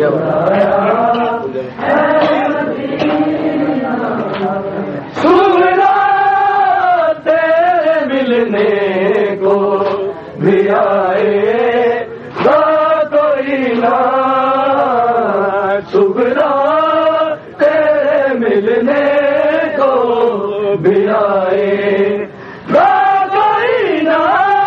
سغرا تیرے ملنے کو بھی آئے گا کوئی نہ، سغرا تیرے ملنے کو بھی آئے گا کوئی نہ،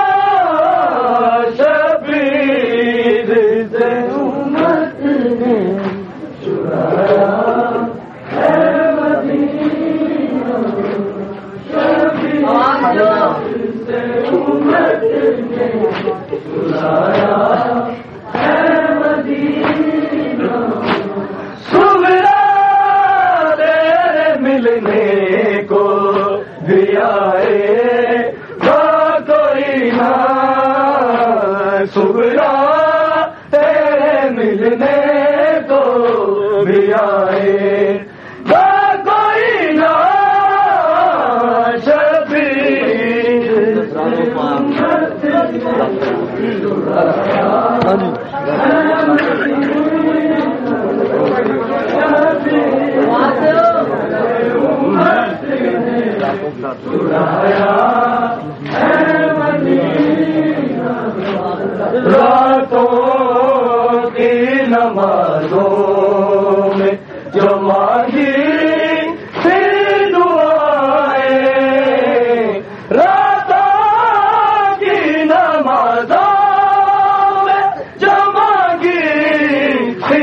شبیر سے امت نے چرایا ہے مدینہ، شبیر سے امت نے چرایا ہے مدینہ، سغرا تیرے ملنے کو بھی آئے گا کوئی نہ، سغرا تیرے ملنے کو بھی آئے گا کوئی نہ، شبیر راتوں کی نمازوں میں جو مانگی تھی دعائیں، راتوں کی نمازوں میں جو مانگی تھی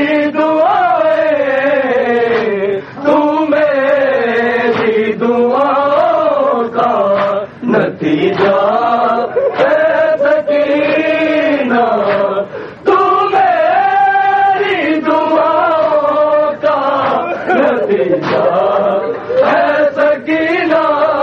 دعائیں، تو میری دعاؤں کا نتیجہ ہے سکینہ، تو میری دعاؤں کا نتیجہ ہے سکینہ،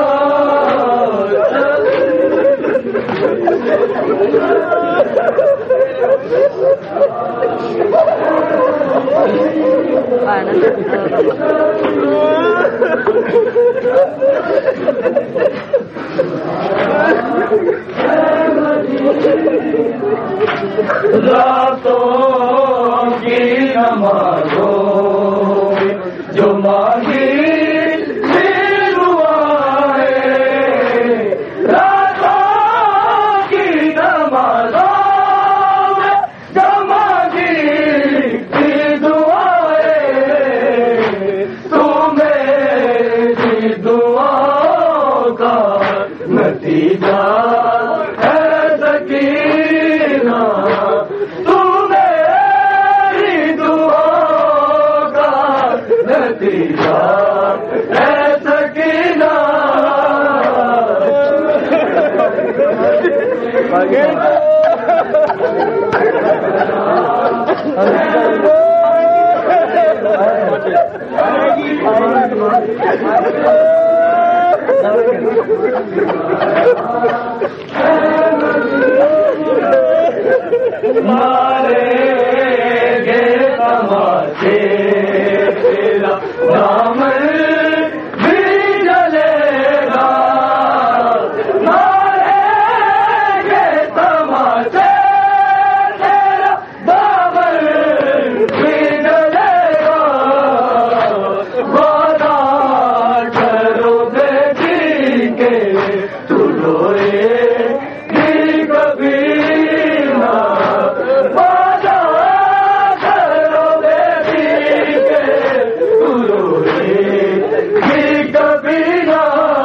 راتوں کی نمازوں میں جو مانگی تھی دعائیں، راتوں کی نمازوں میں جو مانگی تھی دعائیں، تو میری دعاؤں کا نتیجہ ہے سکینہ، تو میری دعاؤں کا نتیجہ ہے سکینہ، مارے گے تماشے تیرا دامن بھی جلے گا، مارے گے تماشے تیرا دامن بھی جلے گا، وعدہ کرو دیکھی کہ تو روئے گی کبھی نہ، وعدہ کرو دیکھی کہ تو روئے گی کبھی نہ،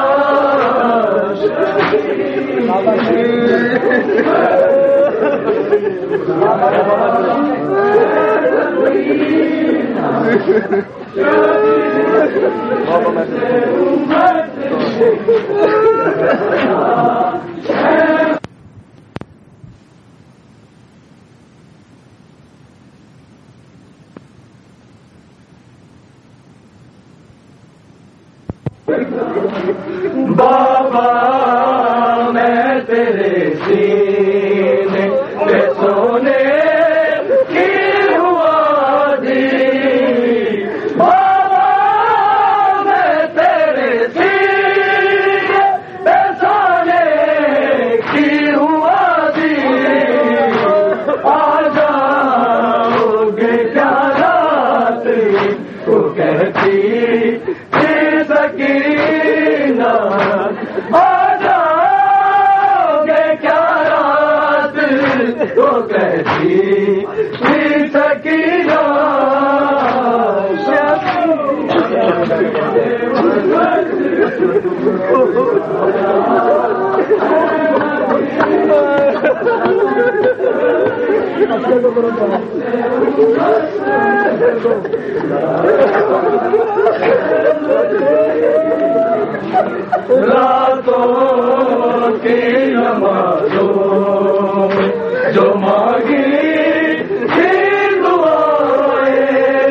بابا میں تیرے سینے میں سونے کی ہوا دی، بابا میں تیرے سینے میں سونے کی ہوا دی، آ جاؤ گے کیا کہتی سکینہ راتوں کی نمازوں جو مانگی تھی دعائیں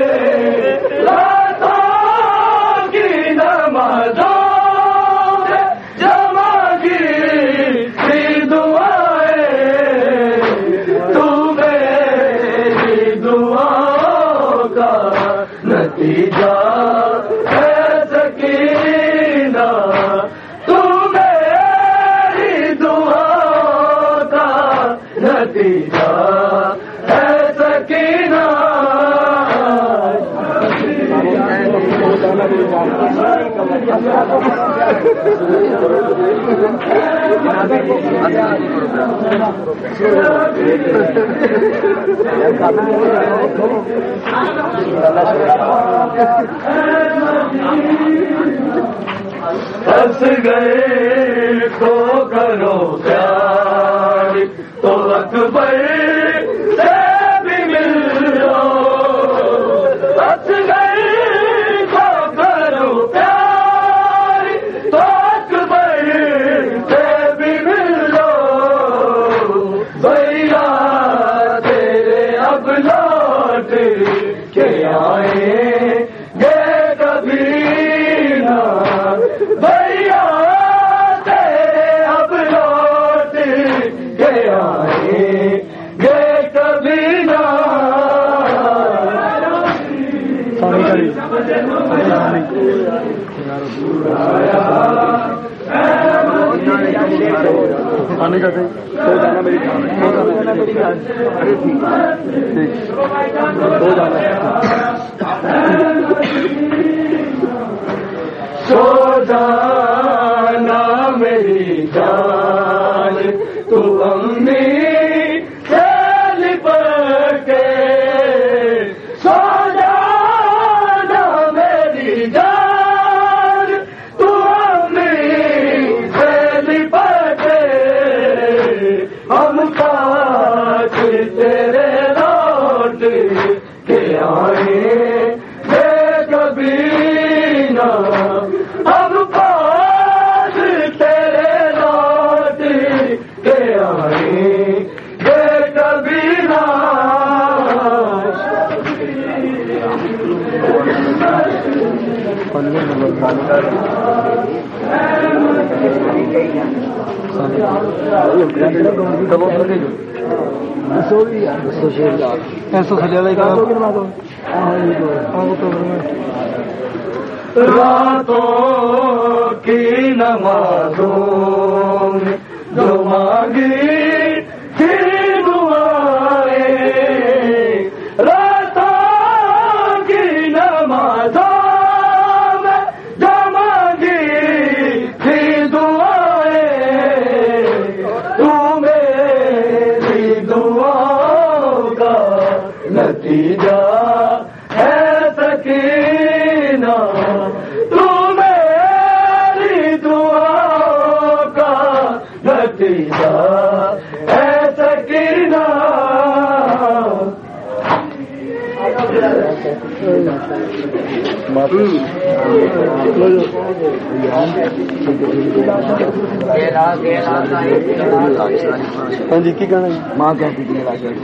راتوں کی نمازوں جو مانگی تھی دعائیں تو میری دعاؤں کا نتیجہ پھنس گئے تو کرو پیار تو اکبر سے بھی مل لو پھنس گئے تو کرو پیار تو اکبر سے بھی مل لو بھیا تیرے اب لوٹ کے آئے گے کبھی نہ بھیا تیرے اب لوٹ کے آئیں گے کبھی نہ سو جانا میری جان تو امی سے لپٹ کے سو جانا میری جان تو امی سے لپٹ کے ہم پاس تیرے لوٹ کے آئیں گے کبھی نہ ہم پاس تیرے لوٹ کے آئیں گے کبھی نہ راتوں کی نمازوں جو مانگی تھی دعائیں راتوں کی نمازوں جو مانگی تھی دعائیں تو میری دعاؤں کا نتیجہ ہے سکینہ تو میری دعاؤں کا نتیجہ ہے سکینہ ماں کہتی تھی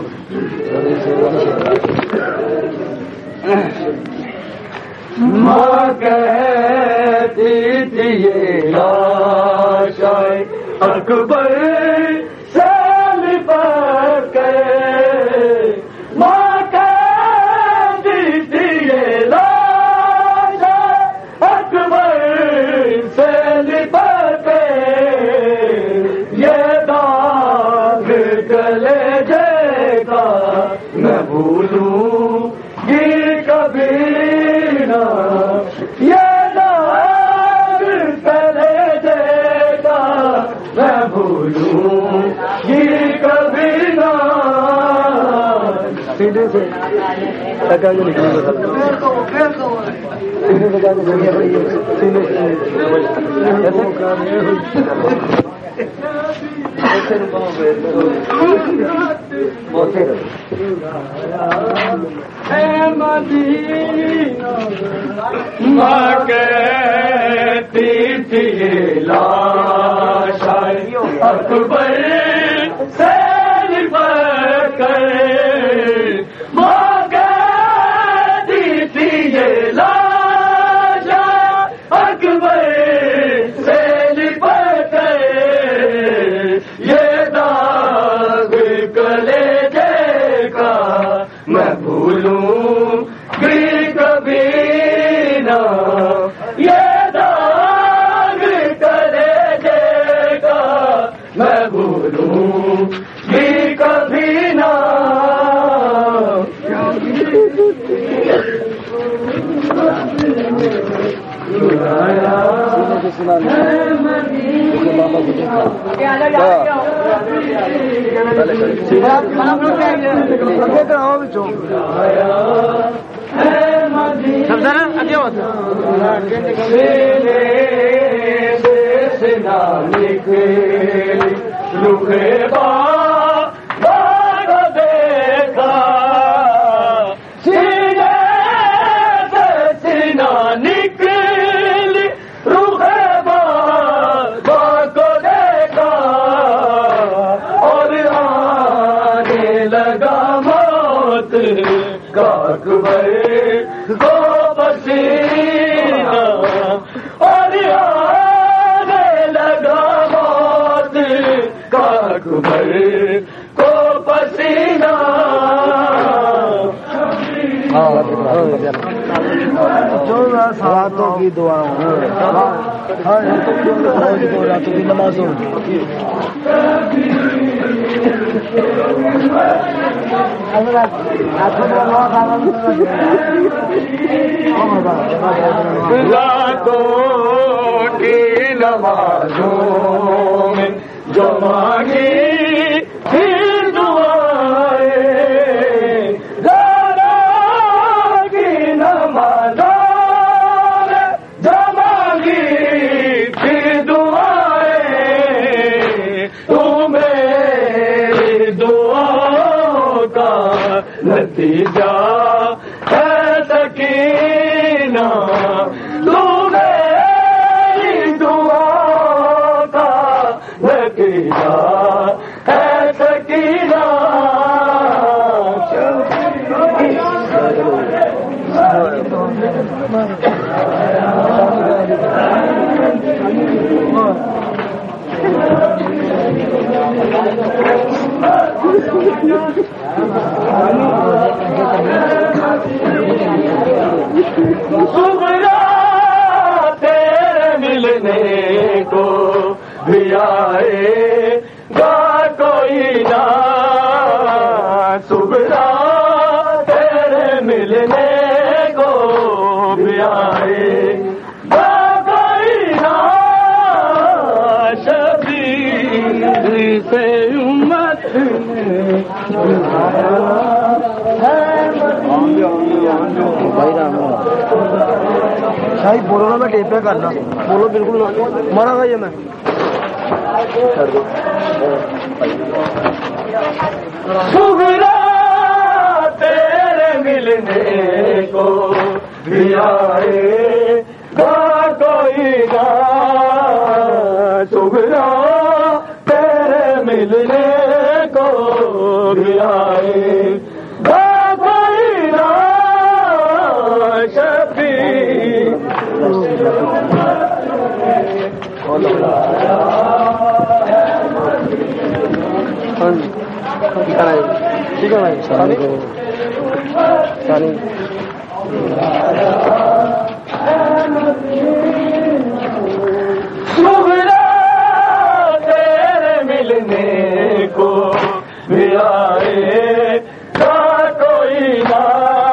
ماں کہتی تھی یہ لاش اکبر سے لپٹ کے ماں کہتی تھی یہ لاش اکبر سے لپٹ کے یہ داغ کلیجے کا میں بھولوں گی کبھی نہ یہ داغ کلیجے کا میں بھولوں گی کبھی نہ سیدھے سے لگا کے نکل سیدھے لگا کے دنیا پڑی سیدھے ماں کہتی تھی لاش اکبر سے لپٹ کر ماں کہتی تھی یہ لاش اکبر سے لپٹ کر یہ داغ کلیجے کا میں بھولوں بھی کبھی نہ یہ داغ کلیجے کا میں بھولوں بھی کبھی نہ اکبر کو پسینہ اور آنے لگا موت کا اکبر کو پسینہ ساتوں کی دعاؤں راتوں کی نمازوں راتوں کی نمازوں میں جو مانگی تھی دعائیں راتوں کی نمازوں میں جو مانگی تھی دعائیں تو میری دعاؤں کا نتیجہ ہے سکینہ تو میری دعا کا نتیجہ ہے سکینہ صبح تیرے ملنے کو بھی آئے گا کوئی نہ صبح تیرے ملنے کو بھی آئے گا کوئی نہ شفیع سے امت شاہی بولو نا میں ٹیپ پہ کرنا بولو بالکل مرا گا یہ میں صبح تیرے ملنے کو بھی آئے گا کوئی نہ صبح تیرے ملنے کو بھی آئے گا کوئی نہ شفیع ٹھیک ہے بھائی صبح تیرے ملنے کو بھی آئے گا کوئی نہ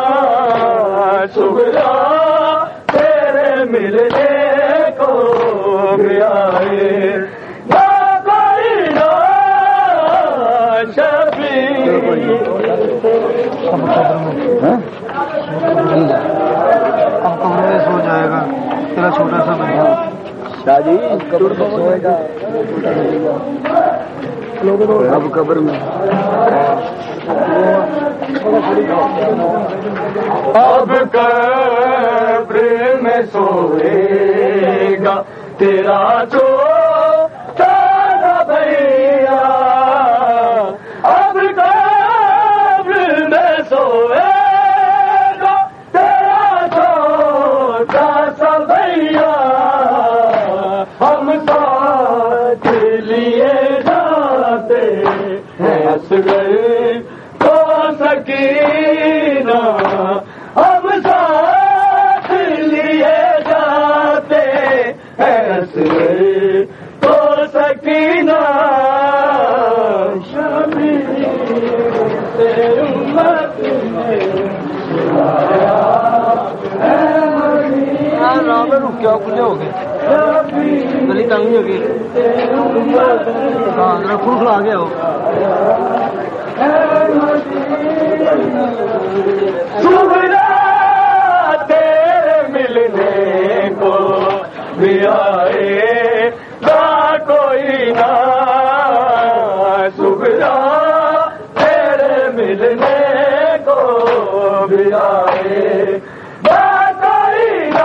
صبح تیرے ملنے کو بھی آئے گا کوئی نہ شفیع سب قبر میں اب قبر میں سو جائے گا تیرا چھوٹا سا بھائی شادی سوئے گا اب قبر میں اب قبر میں سوئے گا تیرا چھوٹا بھیا اب قبر میں سوئے گا تیرا چھوٹا سا بھیا ہم ساتھ لیے جاتے ہیں اصغر کو سکینہ ہم ساتھ لیے جاتے ہیں اصغر کو سکینہ کیا کھلے ہو گئے گلی تنگ نہیں ہوگی ہاں ذرا کھل کھلا گیا ہو تیرے ملنے کو بھی آئے گا کوئی نہ سبرا تیرے ملنے کو بھی آئے گا کوئی نہ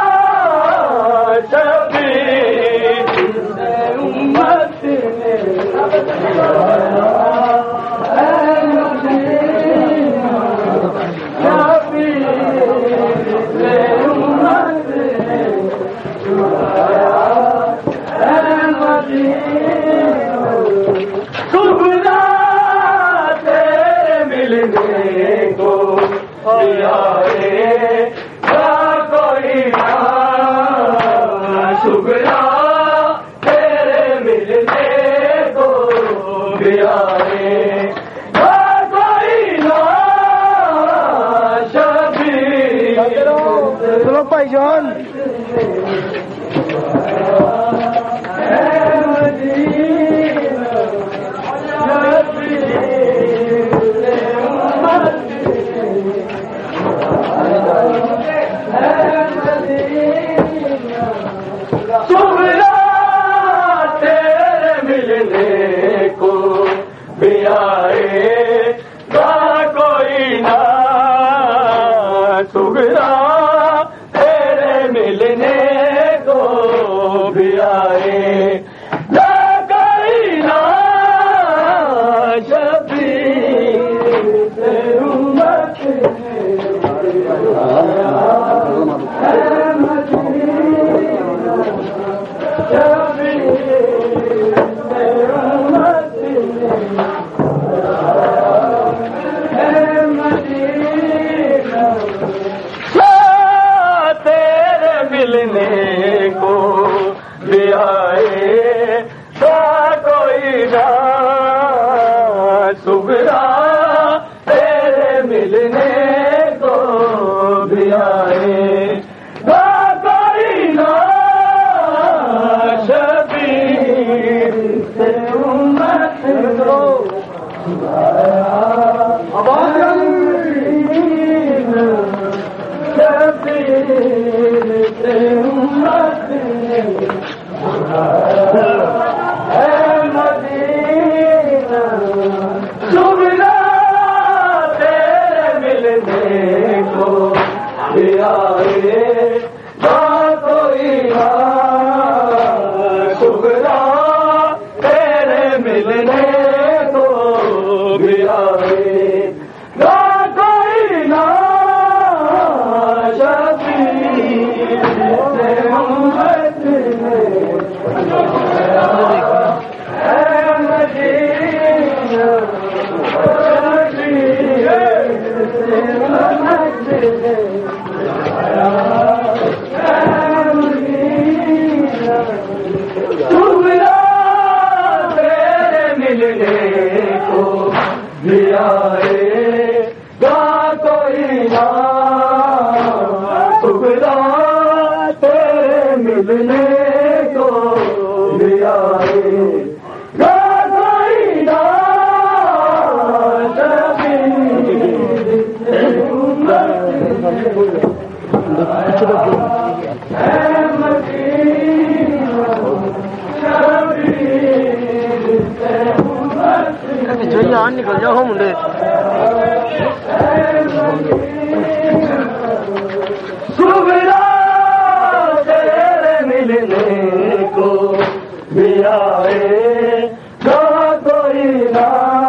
چلو بھائی جان تیرے ملنے کو بھی آئے گا کوئی نہ سبرا تیرے ملنے کو بھی آئے گا کوئی نہ تیرے ملنے کو بھی آئے گا کوئی نہ سبرا تیرے ملنے کو بھی آئے گا کوئی نہ شبیر سے امت دو تیرے ملنے کو بھی آئے گا کوئی نہ سبرا تیرے ملنے کو بھی آئے گا کوئی نہ ملنے کو بھی آئے گا کوئی نہ سبرا تیرے ملنے کو بھی آئے گا کوئی نہ بھی آئے گا کوئی نہ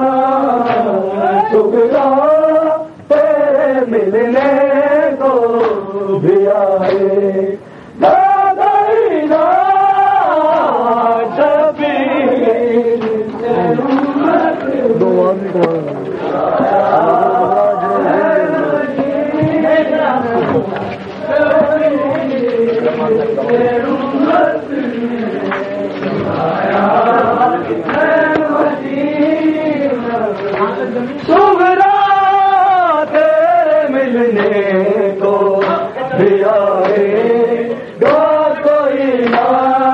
شکرا تیرے ملنے کو بھی آئے گا کوئی نہ صغرا تیرے ملنے کو بھی آئے گا کوئی نہ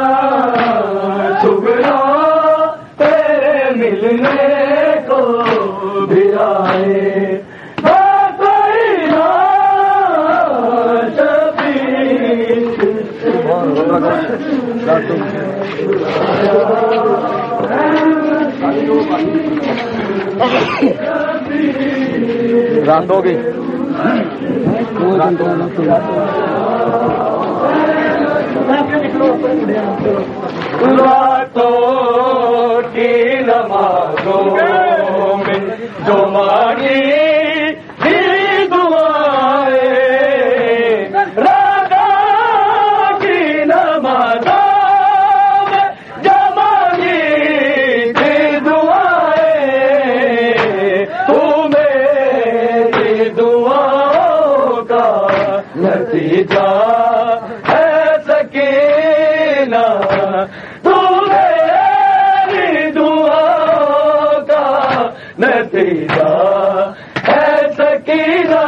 صغرا تیرے ملنے کو بھی آئے گا کوئی نہ رات ہو گئی راتوں کی نمازوں میں جو مانگی تھی دعائیں راتوں کی نمازوں میں جو مانگی تھی دعائیں تو میری دعاؤں کا نتیجہ ہے سکینہ تو میری دعاؤں کا نتیجہ ہے سکینہ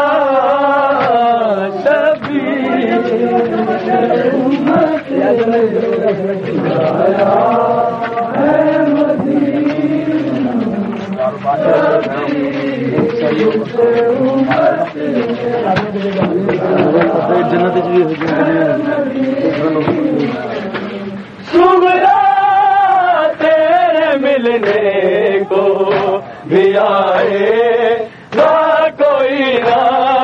صغرا تیرے ملنے کو بھی آئے گا کوئی نہ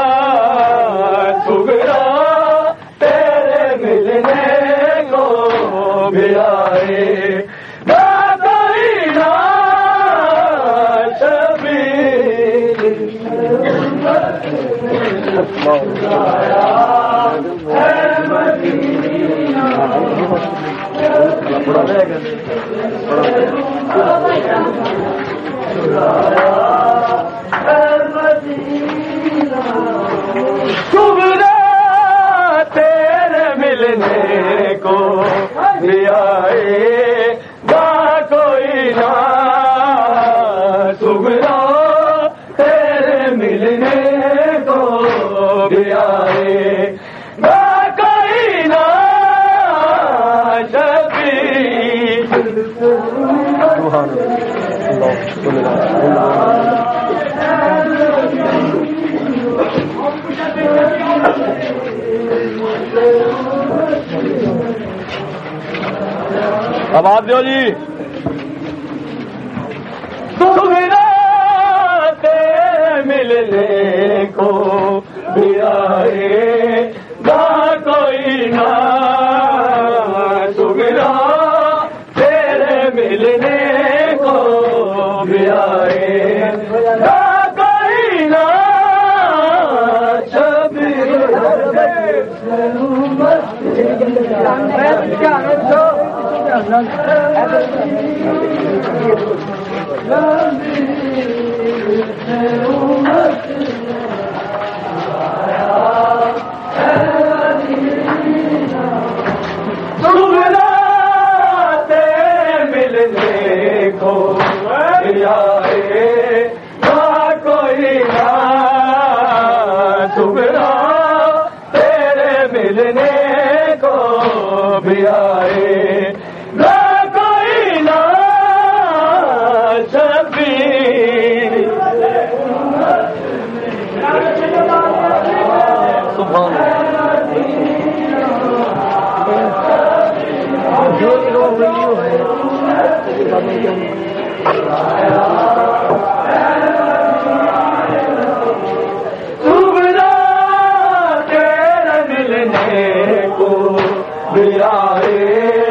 صغرا تیرے ملنے کو بھی آئے گا کوئی نہ صغرا تیرے ملنے کو بھی آئے گا کوئی نہ صغرا تیرے ملنے کو بھی آئے گا کوئی نہ آواز دیو جی صغرا تیرے ملنے کو بھی آئے گا کوئی نہ صغرا تیرے ملنے کو بھی آئے گا کوئی نہ صغرا تیرے ملنے کو بھی آئے گا کوئی نہ صغرا تیرے ملنے کو بھی آئے گا کوئی نہ صغرا تیرے ملنے کو بھی آئے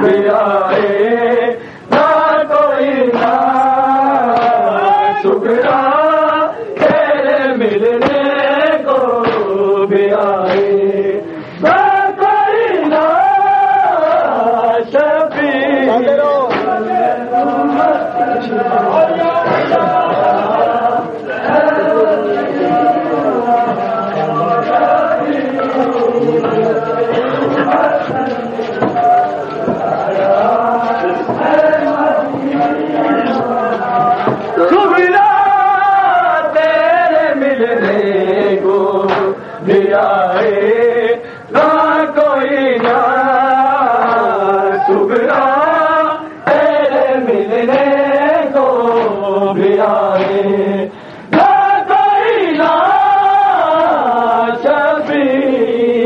بھی آئے نہ کوئی نہ شکرا تیرے ملنے کو بھی آئے نہ کوئی نہ شفیع بھی